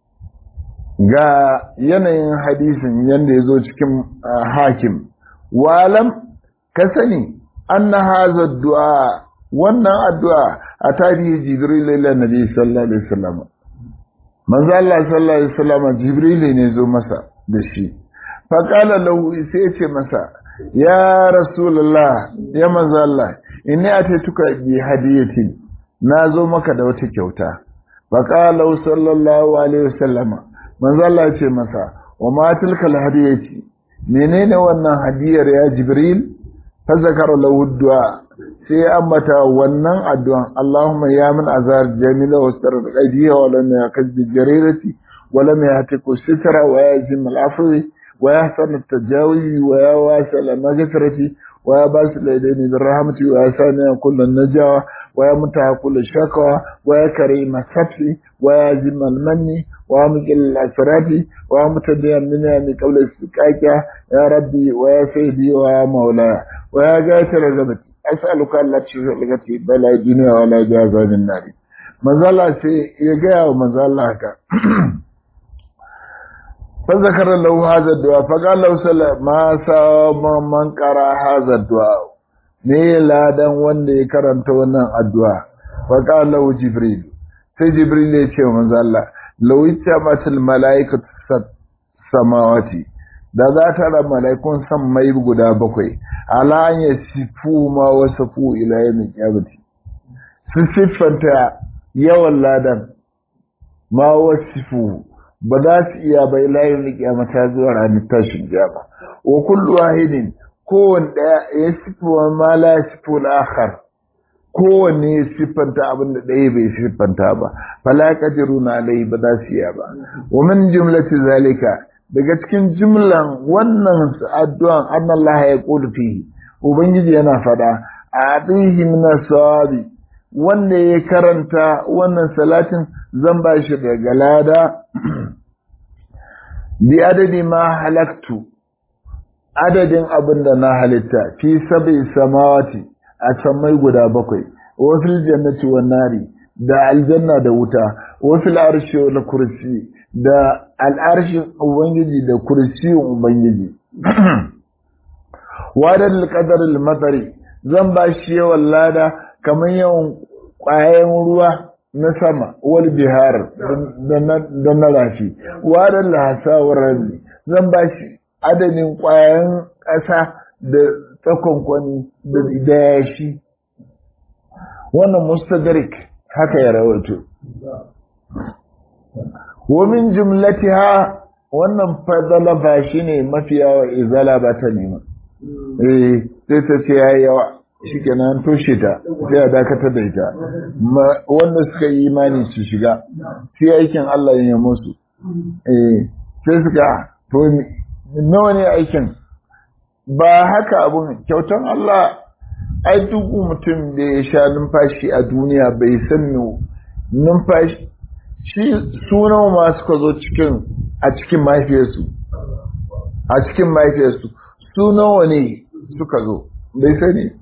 ga yanayin hadisin yanda yazo cikin hakim walam ka sani anna hadha du'a wannan addu'a a tarihi jibril ila nabi sallallahu alaihi wasallam manzo Allah sallallahu alaihi wasallam jibril ne zo masa da shi fa qala lahu sai ce masa ya rasulullah ya manzo Allah inni ataituka bi hadiyatin nazo maka da wata kyauta fa qala sallallahu alaihi wasallam manzo Allah ya ce masa wa ma tilka alhadiyati menene wannan hadiyar ya jibril fa zakara lahu du'a sai ambata wannan addu'an Allahumma ya min azar jamila wa sarar qadiya wa lam yakaz bi jarirati wa lam yahtiku sitra wa yazim al-afwi wa yahsan at-tajawi wa yawasal al-maghfirati wa yabasil yadaini bir rahmati wa yasani kullu najawa wa yamtaha kullu shakwa wa yakrim as-safi wa yazim al-manni wa mujil al-asrati wa mutadiyan min qawli istiqaqa ya rabbi wa ya sayyidi wa ya maula wa ya gafir zabati as'aluka Allah lagati bala dunya wala jazabin nari manzala sai ya ga wa manzala haka fa zakara lahu hadha du'a fa qala lahu ma sa man qara hadha du'a ne ladan wanda ya karanta wannan addu'a fa qala lahu jibril sai jibril ya ce wa manzala law ittamatil malaikatu samawati da za ta ra malaikun san mai guda 7 ala an yasifu ma wasafu ila yamin qiyamati sun siffanta yawan ladan ma wasifu ba za su iya bai layin kiyamata zuwa ranar tashin kiyama wa kullu wahidin kowanne daya ya sifu wa ma la sifu al-akhar kowanne ya siffanta abin da ɗaya bai siffanta ba fala qadiruna alai ba za su iya ba wa min jumlati zalika daga cikin jumlan wannan addu'an annallaha ya qulu fihi ubangiji yana fada atihi min as-sawabi wanda ya karanta wannan salatin zan ba shi daga lada bi adadi ma halaktu adadin abin da na halitta fi sabi samawati a sammai guda 7 wa fil jannati wan nari da aljanna da wuta wa fil arshi wal kursi da al'arshin ubangiji da kursiyin ubangiji wa dal qadar al matari zan ba shi yawan lada kamar yawan ƙwayan ruwa na sama wal bihar da na rafi wa dal hasawar rabi zan ba shi adadin ƙwayan ƙasa da tsakonkwani da yashi wannan mustadrik haka ya rawaito wa min jumlatiha wannan fadala ba shine mafi yawa izala ba ta nema sai ta ce yayi yawa shikenan toshe ta sai a dakatar da ita wanda suka yi imani su shiga sai aikin Allah ya musu sai suka to nawa ne aikin ba haka abun kyautan Allah ai duk mutum da ya sha numfashi a duniya bai san numfashi shi sunan ma suka zo a cikin mahaifiyarsu su nawa ne suka zo bai sani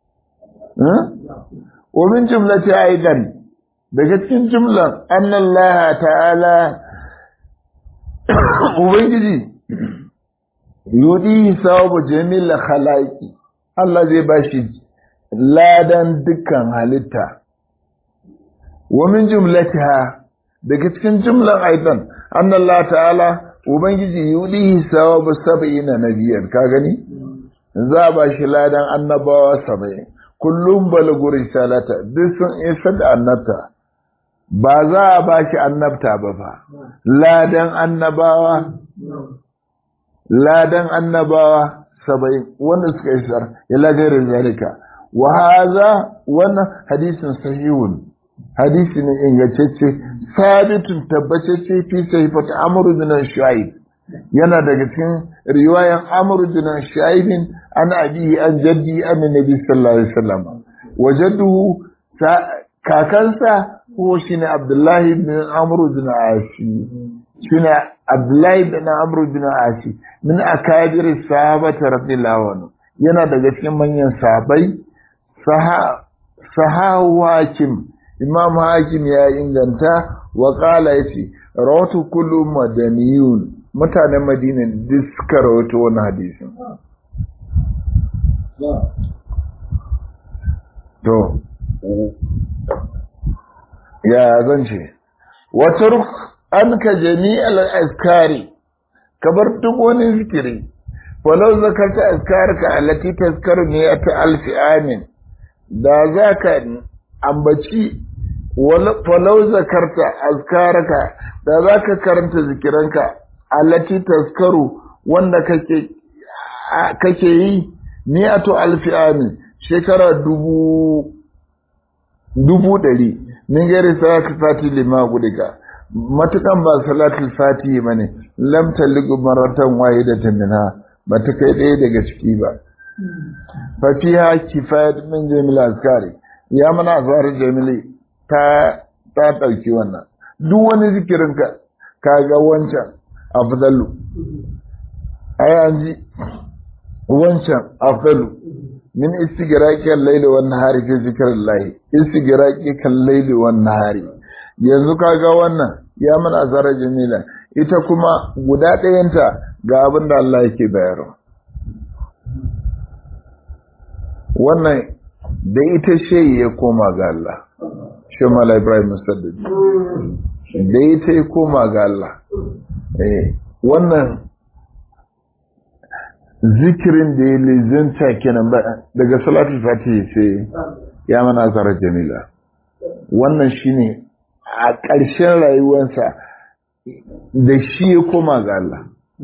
wa min jumlati aidan daga cikin jumlan annallaha ta'ala ubangiji yudi sawabu jamil khalaqi Allah zai bashi ladan dukkan halitta wa min jumlatiha daga cikin jumlan aidan annallaha ta'ala ubangiji yudi sawabu 70 nabiyan ka gani za ba shi ladan annabawa 70 kullum balagu risalata duk sun isa da annabta ba za a ba shi annabta ba fa ladan annabawa 70 wanda suka isar ila gairin zalika wa hadha wannan hadisin sahihun hadisi ne ingantacce sabitun tabbatacce fi sahifat amr bin shu'aib yana daga cikin riwayan amr bin shu'aib an abi an jaddi an nabi sallallahu alaihi wasallam wajadduhu kakansa ko shine abdullahi bin amr bin asi shine abdullahi bin amr bin asi min akabir sahabata radiyallahu anhu yana daga cikin manyan sahabbai sahawakim imam hakim ya inganta wa qala yace rawatu kullu madaniyun mutanen madina duk suka rawaito wannan hadisin to ya zance wa turk anka jami'al azkari kabar duk wani zikiri walau zakarta azkarka allati tazkaru ni'ata alfi amin da zaka ambaci walau zakarta azkaraka da zaka karanta zikiranka allati tazkaru wanda kake yi ni'atu alfi amin shekara dubu ɗari min gari salatul fati lima gudika matukan ba salatul fati bane lam taligu maratan wahidatan minha ba ta kai ɗaya daga ciki ba fa fiha kifayat min jamil azkari ya mana azkar jamili ta dauki wannan duk wani zikirin ka ga wancan afdalu ayanji wancan afdalu min istigraqi al-layli wan nahari fi zikrillah istigraqi kal-layli wan nahari yanzu kaga wannan ya mana azara jamila ita kuma guda ɗayanta ga abin da Allah yake bayarwa wannan da ita shi ya koma ga Allah shi mala Ibrahim Musaddad da ita ya koma ga Allah wannan zikirin da ya lizanta kenan ba daga salatul fatihi sai ya mana azara jamila wannan shine a ƙarshen rayuwarsa da shi ya koma ga Allah.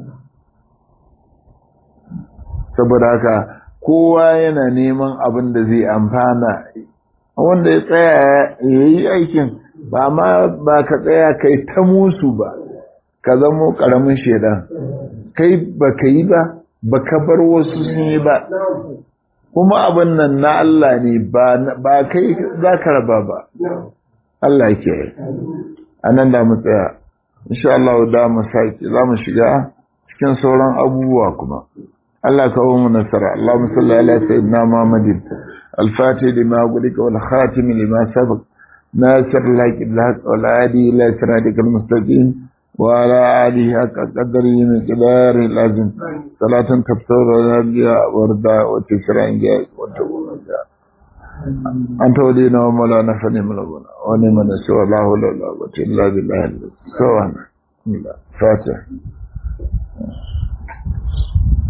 Saboda haka kowa yana neman abin da zai amfana, wanda ya tsaya ya yi aikin ba ka tsaya kai ta musu ba, ka zamo ƙaramin shaidan, kai ba ka yi ba ka bar wasu sun yi ba, kuma abin nan na Allah ne ba kai za ka raba ba, Allah ke yi. A nan da mu tsaya, insha Allah da mu sake za mu shiga cikin sauran abubuwa kuma. Allah ka mu nasara. Allahumma salli ala sayyidina Muhammadin al-fatih lima gulika wal khatim lima sabaq nasir al-haq bil-haq wal hadi ila siratikal mustaqim wa ala alihi haqqa qadrihi min qidari al-azim salatan tafsira biha warda wa tisranga wa tawalla anta walina wa maulana fa ni'mal mawla wa ni'mal nasir wa la hawla wa la quwwata illa billah sawana fatih.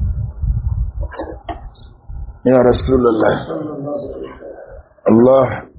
يا رسول الله الله